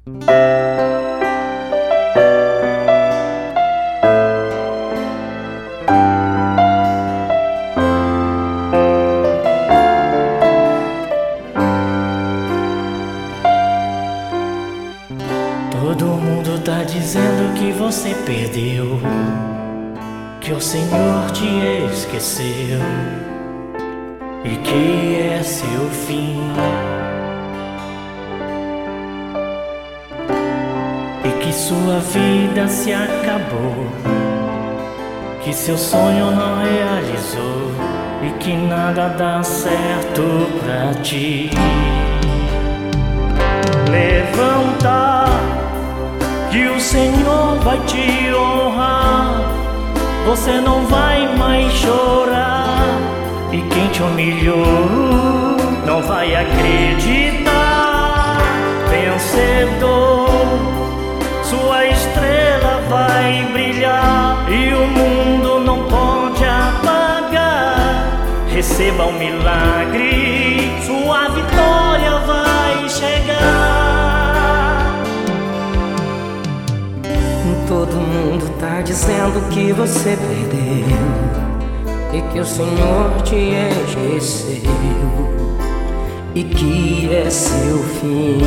Todo mundo tá dizendo que você perdeu, que o Senhor te esqueceu e que é seu fim, e que sua vida se acabou, que seu sonho não realizou e que nada dá certo pra ti. Levanta, que o Senhor vai te honrar. Você não vai mais chorar, e quem te humilhou não vai acreditar. Vencedor, sua estrela vai brilhar e o mundo não pode apagar. Receba um milagre, sua vitória vai chegar. Todo mundo tá dizendo que você perdeu e que o Senhor te esqueceu e que é seu fim,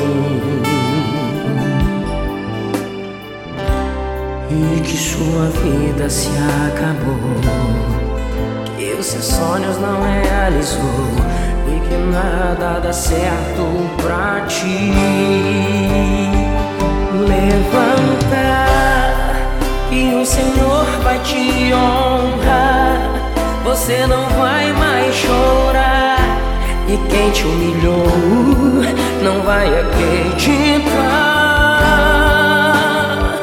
e que sua vida se acabou, que os seus sonhos não realizou e que nada dá certo pra ti. Levanta, que o Senhor vai te honrar. Você não vai mais chorar, e quem te humilhou não vai acreditar.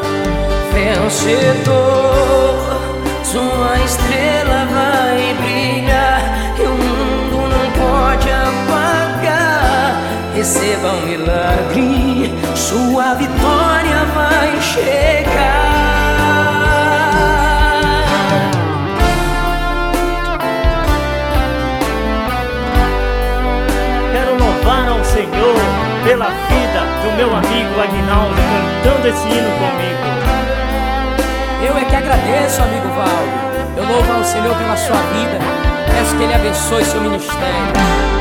Vencedor, sua estrela vai brilhar e o mundo não pode apagar. Receba um milagre, sua vitória vai chegar. Ao Senhor pela vida do meu amigo Aguinaldo cantando esse hino comigo. Eu é que agradeço, amigo Valdo. Eu louvo ao Senhor pela sua vida. Peço que Ele abençoe seu ministério.